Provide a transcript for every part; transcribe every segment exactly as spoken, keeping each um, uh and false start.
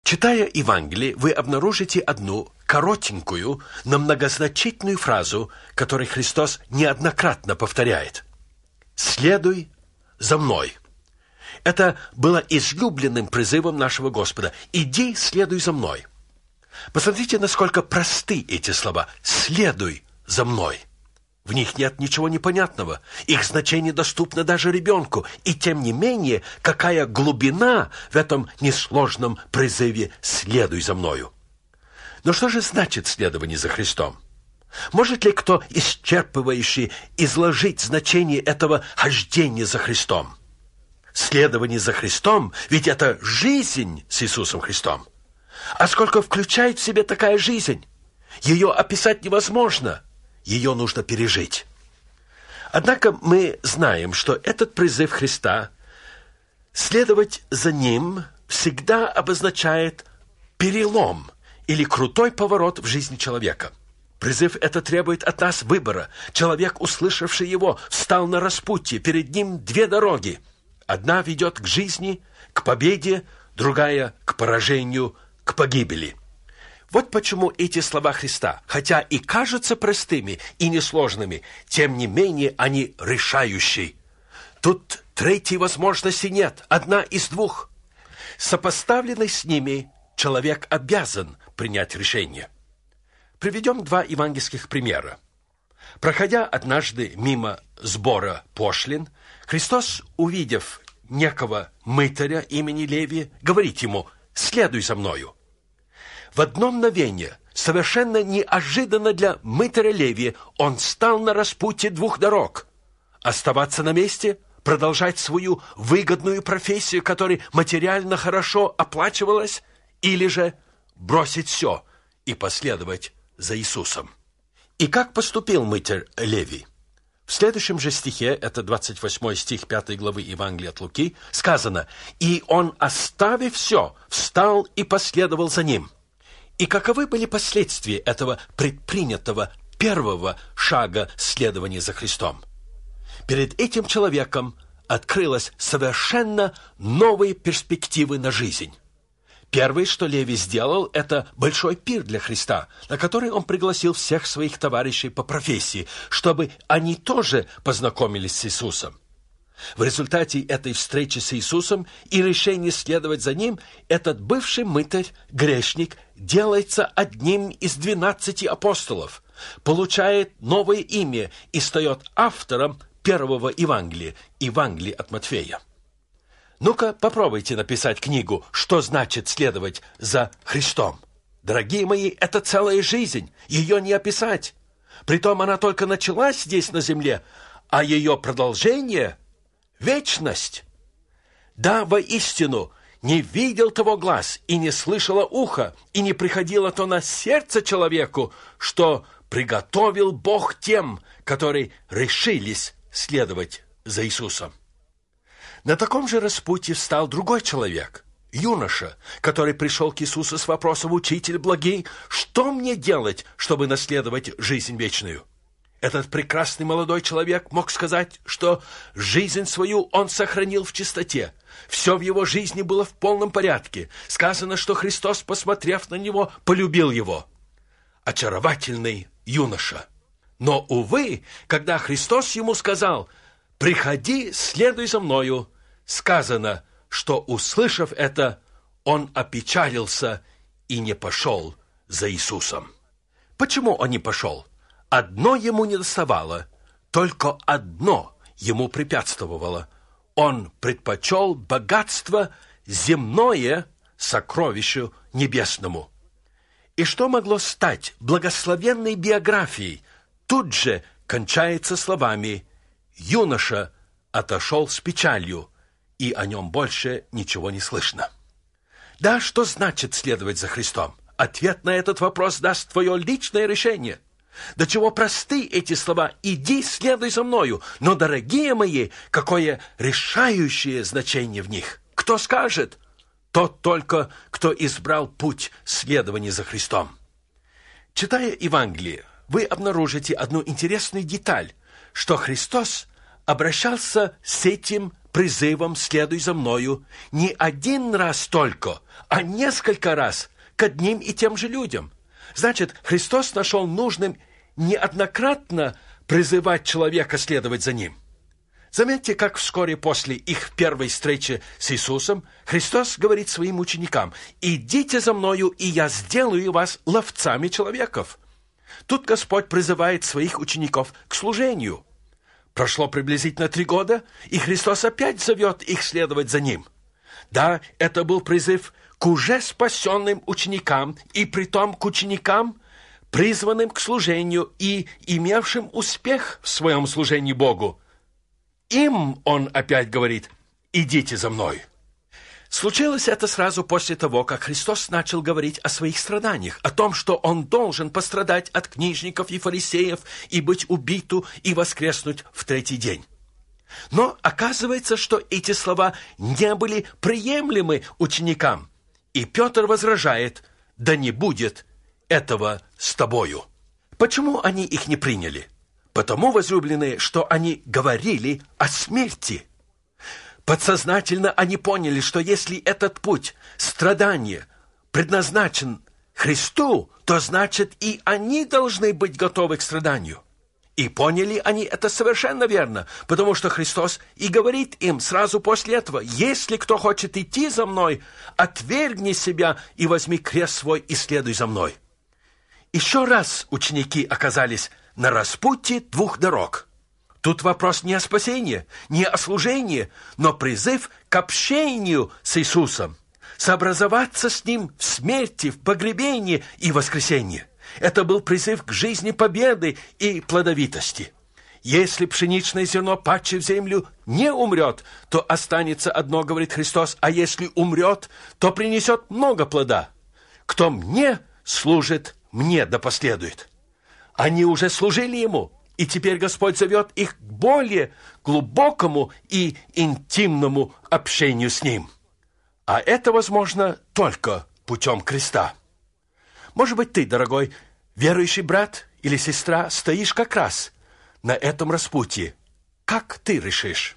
Читая Евангелие, вы обнаружите одну коротенькую, но многозначительную фразу, которую Христос неоднократно повторяет. «Следуй за мной». Это было излюбленным призывом нашего Господа. «Иди, следуй за мной». Посмотрите, насколько просты эти слова. «Следуй за мной». В них нет ничего непонятного. Их значение доступно даже ребенку. И тем не менее, какая глубина в этом несложном призыве «следуй за мною». Но что же значит следование за Христом? Может ли кто исчерпывающе изложить значение этого хождения за Христом? Следование за Христом, ведь это жизнь с Иисусом Христом. А сколько включает в себя такая жизнь? Ее описать невозможно. Ее нужно пережить. Однако мы знаем, что этот призыв Христа следовать за Ним всегда обозначает перелом или крутой поворот в жизни человека. Призыв это требует от нас выбора. Человек, услышавший его, встал на распутье. Перед ним две дороги. Одна ведет к жизни, к победе, другая к поражению, к погибели. Вот почему эти слова Христа, хотя и кажутся простыми и несложными, тем не менее они решающие. Тут третьей возможности нет, одна из двух. Сопоставленный с ними, человек обязан принять решение. Приведем два евангельских примера. Проходя однажды мимо сбора пошлин, Христос, увидев некого мытаря имени Левия, говорит ему: «Следуй за мною». В одно мгновение, совершенно неожиданно для мытаря Левия, он стал на распутье двух дорог. Оставаться на месте, продолжать свою выгодную профессию, которая материально хорошо оплачивалась, или же бросить все и последовать за Иисусом. И как поступил мытарь Левий? В следующем же стихе, это двадцать восьмой стих пятой главы Евангелия от Луки, сказано: «И он, оставив все, встал и последовал за ним». И каковы были последствия этого предпринятого первого шага следования за Христом? Перед этим человеком открылась совершенно новые перспективы на жизнь. Первое, что Левий сделал, это большой пир для Христа, на который он пригласил всех своих товарищей по профессии, чтобы они тоже познакомились с Иисусом. В результате этой встречи с Иисусом и решения следовать за Ним, этот бывший мытарь, грешник, делается одним из двенадцати апостолов, получает новое имя и стает автором первого Евангелия, Евангелия от Матфея. Ну-ка, попробуйте написать книгу «Что значит следовать за Христом». Дорогие мои, это целая жизнь, ее не описать. Притом она только началась здесь на земле, а ее продолжение – вечность. Да, воистину, не видел того глаз, и не слышало ухо, и не приходило то на сердце человеку, что приготовил Бог тем, которые решились следовать за Иисусом. На таком же распутье встал другой человек, юноша, который пришел к Иисусу с вопросом: «Учитель благий, что мне делать, чтобы наследовать жизнь вечную?» Этот прекрасный молодой человек мог сказать, что жизнь свою он сохранил в чистоте. Все в его жизни было в полном порядке. Сказано, что Христос, посмотрев на него, полюбил его. Очаровательный юноша. Но, увы, когда Христос ему сказал: «Приходи, следуй за мною», сказано, что, услышав это, он опечалился и не пошел за Иисусом. Почему он не пошел? Одно ему не доставало, только одно ему препятствовало. Он предпочел богатство земное сокровищу небесному. И что могло стать благословенной биографией, тут же кончается словами: «Юноша отошел с печалью, и о нем больше ничего не слышно». Да, что значит следовать за Христом? Ответ на этот вопрос даст твое личное решение. До чего просты эти слова: «Иди, следуй за мною». Но, дорогие мои, какое решающее значение в них! Кто скажет? Тот только, кто избрал путь следования за Христом. Читая Евангелие, вы обнаружите одну интересную деталь, что Христос обращался с этим призывом «следуй за мною» не один раз только, а несколько раз к одним и тем же людям. Значит, Христос нашел нужным неоднократно призывать человека следовать за Ним. Заметьте, как вскоре после их первой встречи с Иисусом Христос говорит своим ученикам: «Идите за мною, и я сделаю вас ловцами человеков». Тут Господь призывает своих учеников к служению. Прошло приблизительно три года, и Христос опять зовет их следовать за Ним. Да, это был призыв к уже спасенным ученикам, и притом к ученикам, призванным к служению и имевшим успех в своем служении Богу. Им Он опять говорит: «Идите за мной». Случилось это сразу после того, как Христос начал говорить о своих страданиях, о том, что Он должен пострадать от книжников и фарисеев и быть убиту и воскреснуть в третий день. Но оказывается, что эти слова не были приемлемы ученикам, и Петр возражает: «Да не будет этого с тобою». Почему они их не приняли? Потому, возлюбленные, что они говорили о смерти. Подсознательно они поняли, что если этот путь страдания предназначен Христу, то значит и они должны быть готовы к страданию. И поняли они это совершенно верно, потому что Христос и говорит им сразу после этого: «Если кто хочет идти за мной, отвергни себя и возьми крест свой и следуй за мной». Еще раз ученики оказались на распутье двух дорог. Тут вопрос не о спасении, не о служении, но призыв к общению с Иисусом, сообразоваться с Ним в смерти, в погребении и воскресении. Это был призыв к жизни победы и плодовитости. Если пшеничное зерно, падшее в землю, не умрет, то останется одно, говорит Христос, а если умрет, то принесет много плода. Кто мне служит, мне да последует. Они уже служили Ему, и теперь Господь зовет их к более глубокому и интимному общению с Ним. А это возможно только путем креста. Может быть, ты, дорогой верующий брат или сестра, стоишь как раз на этом распутье. Как ты решишь?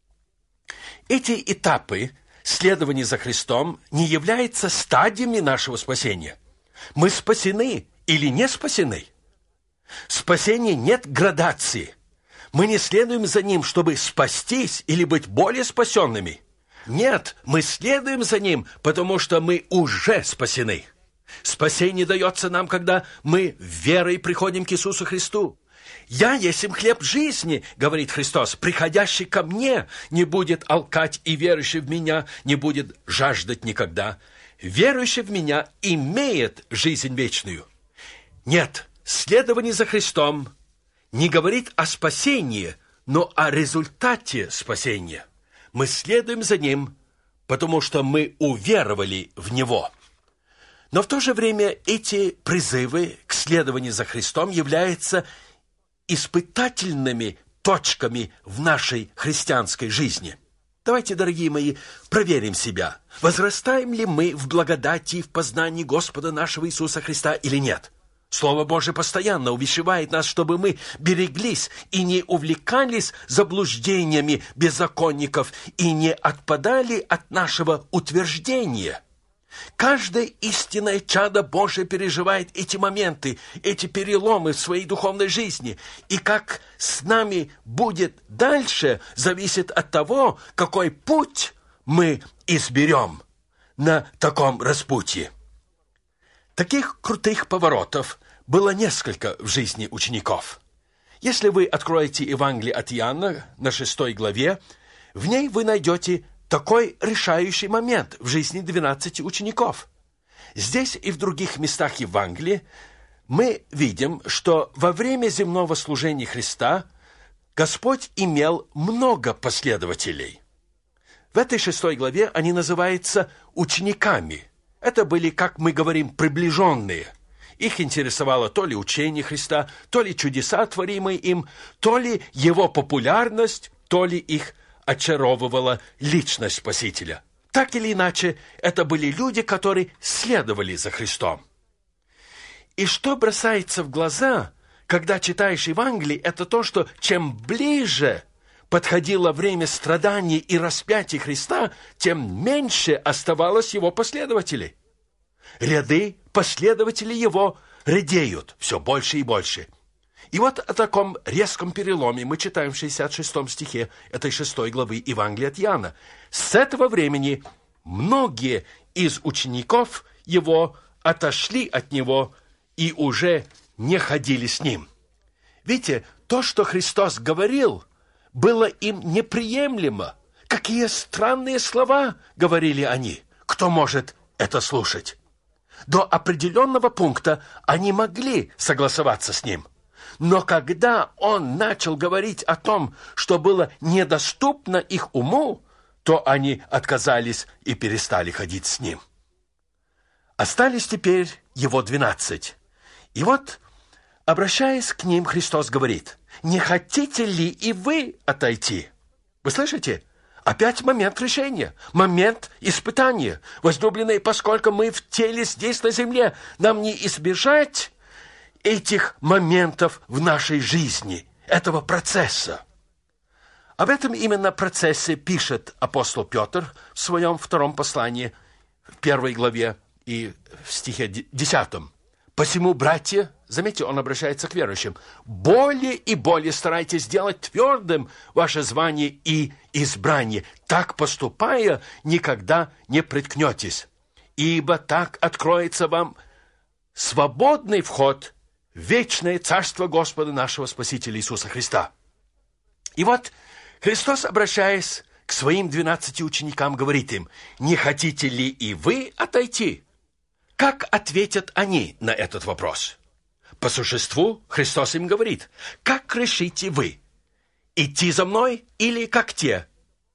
Эти этапы следования за Христом не являются стадиями нашего спасения. Мы спасены или не спасены? В спасении нет градации. Мы не следуем за Ним, чтобы спастись или быть более спасенными. Нет, мы следуем за Ним, потому что мы уже спасены. Спасение дается нам, когда мы верой приходим к Иисусу Христу. «Я есть им хлеб жизни, — говорит Христос, — приходящий ко мне не будет алкать, и верующий в меня не будет жаждать никогда. Верующий в меня имеет жизнь вечную». Нет, следование за Христом не говорит о спасении, но о результате спасения. Мы следуем за Ним, потому что мы уверовали в Него. Но в то же время эти призывы к следованию за Христом являются испытательными точками в нашей христианской жизни. Давайте, дорогие мои, проверим себя. Возрастаем ли мы в благодати и в познании Господа нашего Иисуса Христа или нет? Слово Божие постоянно увещевает нас, чтобы мы береглись и не увлекались заблуждениями беззаконников и не отпадали от нашего утверждения. Каждое истинное чадо Божие переживает эти моменты, эти переломы в своей духовной жизни. И как с нами будет дальше, зависит от того, какой путь мы изберем на таком распутье. Таких крутых поворотов было несколько в жизни учеников. Если вы откроете Евангелие от Иоанна на шестой главе, в ней вы найдете такой решающий момент в жизни двенадцати учеников. Здесь и в других местах Евангелия мы видим, что во время земного служения Христа Господь имел много последователей. В этой шестой главе они называются учениками. Это были, как мы говорим, приближенные. Их интересовало то ли учение Христа, то ли чудеса, творимые им, то ли его популярность, то ли их очаровывала личность Спасителя. Так или иначе, это были люди, которые следовали за Христом. И что бросается в глаза, когда читаешь Евангелие, это то, что чем ближе подходило время страданий и распятия Христа, тем меньше оставалось его последователей. Ряды последователей его редеют все больше и больше. И вот о таком резком переломе мы читаем в шестьдесят шестом стихе этой шестой главы Евангелия от Иоанна. С этого времени многие из учеников его отошли от него и уже не ходили с ним. Видите, то, что Христос говорил, было им неприемлемо. Какие странные слова говорили они. Кто может это слушать? До определенного пункта они могли согласоваться с ним. Но когда он начал говорить о том, что было недоступно их уму, то они отказались и перестали ходить с ним. Остались теперь его двенадцать. И вот, обращаясь к ним, Христос говорит: «Не хотите ли и вы отойти?» Вы слышите? Опять момент решения, момент испытания. Возлюбленные, поскольку мы в теле здесь на земле, нам не избежать этих моментов в нашей жизни, этого процесса. Об этом именно процессе пишет апостол Петр в своем втором послании, в первой главе и в стихе десятом. «Посему, братья», заметьте, он обращается к верующим, «более и более старайтесь сделать твердым ваше звание и избрание. Так поступая, никогда не приткнетесь. Ибо так откроется вам свободный вход в вечное царство Господа нашего Спасителя Иисуса Христа». И вот Христос, обращаясь к своим двенадцати ученикам, говорит им: «Не хотите ли и вы отойти?» Как ответят они на этот вопрос? По существу Христос им говорит: «Как решите вы? Идти за мной или как те?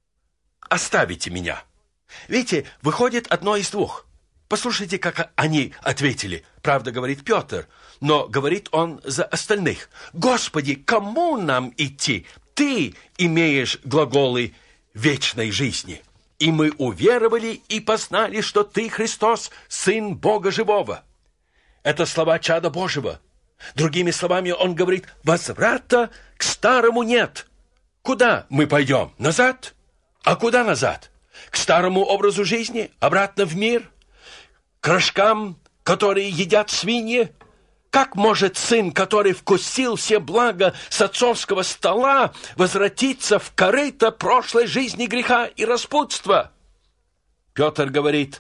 Оставите меня». Видите, выходит одно из двух. Послушайте, как они ответили. Правда, говорит Петр, но говорит он за остальных. «Господи, кому нам идти? Ты имеешь глаголы вечной жизни. И мы уверовали и познали, что Ты, Христос, Сын Бога Живого». Это слова чада Божьего. Другими словами, он говорит: возврата к старому нет. Куда мы пойдем? Назад? А куда назад? К старому образу жизни? Обратно в мир? К рожкам, которые едят свиньи? Как может сын, который вкусил все блага с отцовского стола, возвратиться в корыто прошлой жизни греха и распутства? Петр говорит: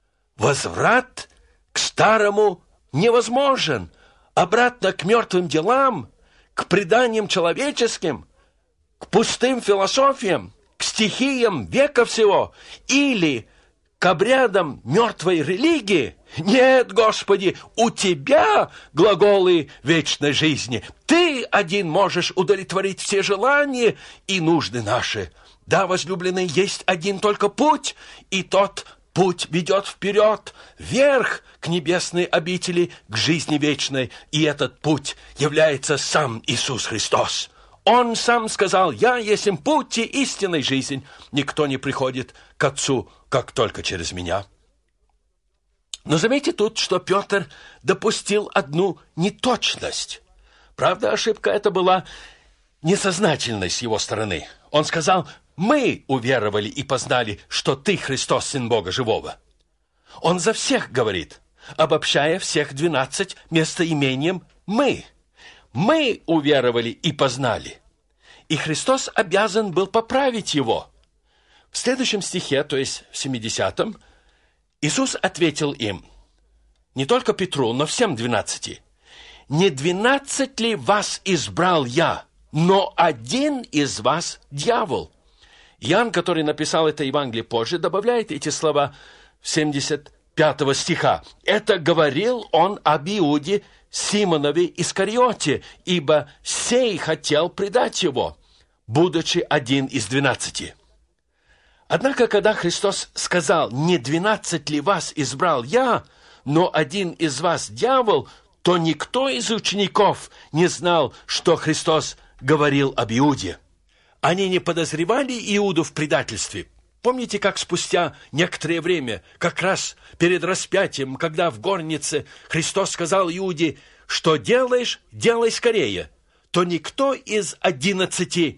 возврат к старому невозможен. Обратно к мертвым делам, к преданиям человеческим, к пустым философиям, к стихиям века всего или к обрядам мертвой религии? Нет, Господи, у Тебя глаголы вечной жизни. Ты один можешь удовлетворить все желания и нужды наши. Да, возлюбленные, есть один только путь, и тот путь ведет вперед, вверх, к небесной обители, к жизни вечной. И этот путь является сам Иисус Христос. Он сам сказал: «Я есть путь и истинной жизнь. Никто не приходит к Отцу, как только через меня». Но заметьте тут, что Петр допустил одну неточность. Правда, ошибка эта была несознательной с его стороны. Он сказал: «Мы уверовали и познали, что Ты, Христос, Сын Бога Живого». Он за всех говорит, обобщая всех двенадцать местоимением «мы». Мы уверовали и познали. И Христос обязан был поправить его. В следующем стихе, то есть в семидесятом, Иисус ответил им, не только Петру, но всем двенадцати: «Не двенадцать ли вас избрал я, но один из вас дьявол?» Иоанн, который написал это Евангелие позже, добавляет эти слова в семьдесят пятого стиха. «Это говорил он об Иуде Симонове Искариоте, ибо сей хотел предать его, будучи один из двенадцати». Однако, когда Христос сказал: «Не двенадцать ли вас избрал я, но один из вас дьявол», то никто из учеников не знал, что Христос говорил об Иуде. Они не подозревали Иуду в предательстве. Помните, как спустя некоторое время, как раз перед распятием, когда в горнице Христос сказал Иуде: «Что делаешь, делай скорее», то никто из одиннадцати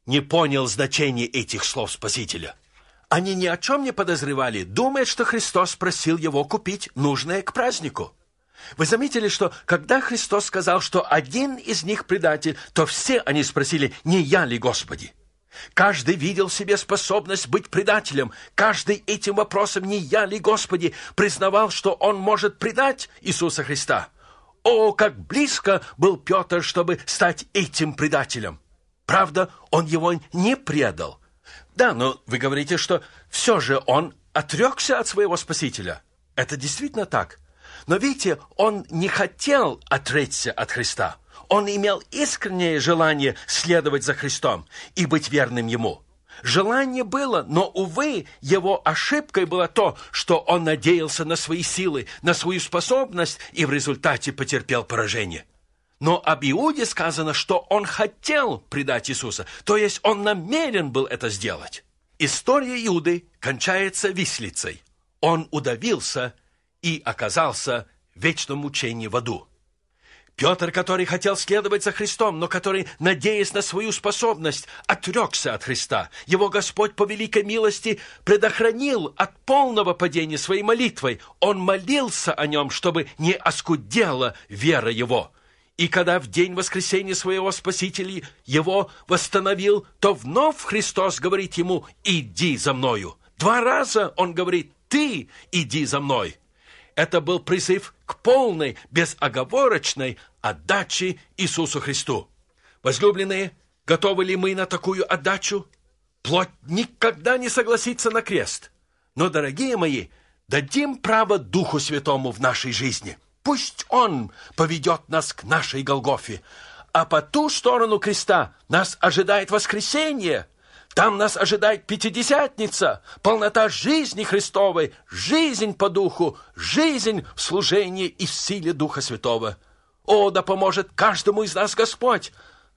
не понял значение этих слов Спасителя. Они ни о чем не подозревали, думая, что Христос просил его купить нужное к празднику. Вы заметили, что когда Христос сказал, что один из них предатель, то все они спросили, не я ли, Господи? Каждый видел в себе способность быть предателем. Каждый этим вопросом, не я ли, Господи, признавал, что он может предать Иисуса Христа. О, как близко был Петр, чтобы стать этим предателем! Правда, он его не предал. Да, но вы говорите, что все же он отрекся от своего Спасителя. Это действительно так. Но видите, он не хотел отречься от Христа. Он имел искреннее желание следовать за Христом и быть верным Ему. Желание было, но, увы, его ошибкой было то, что он надеялся на свои силы, на свою способность и в результате потерпел поражение. Но об Иуде сказано, что он хотел предать Иисуса, то есть он намерен был это сделать. История Иуды кончается виселицей. Он удавился и оказался в вечном мучении в аду. Петр, который хотел следовать за Христом, но который, надеясь на свою способность, отрекся от Христа. Его Господь по великой милости предохранил от полного падения своей молитвой. Он молился о нем, чтобы не оскудела вера его. И когда в день воскресения своего Спасителя его восстановил, то вновь Христос говорит ему: «Иди за мною». Два раза он говорит: «Ты иди за мной». Это был призыв к полной, безоговорочной отдаче Иисусу Христу. Возлюбленные, готовы ли мы на такую отдачу? Плоть никогда не согласится на крест. Но, дорогие мои, дадим право Духу Святому в нашей жизни. Пусть Он поведет нас к нашей Голгофе. А по ту сторону креста нас ожидает воскресение. Там нас ожидает Пятидесятница, полнота жизни Христовой, жизнь по Духу, жизнь в служении и в силе Духа Святого. О, да поможет каждому из нас Господь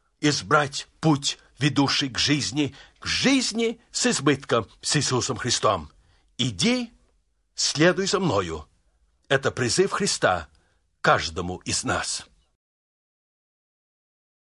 избрать путь, ведущий к жизни, к жизни с избытком с Иисусом Христом. Иди, следуй за мною. Это призыв Христа каждому из нас.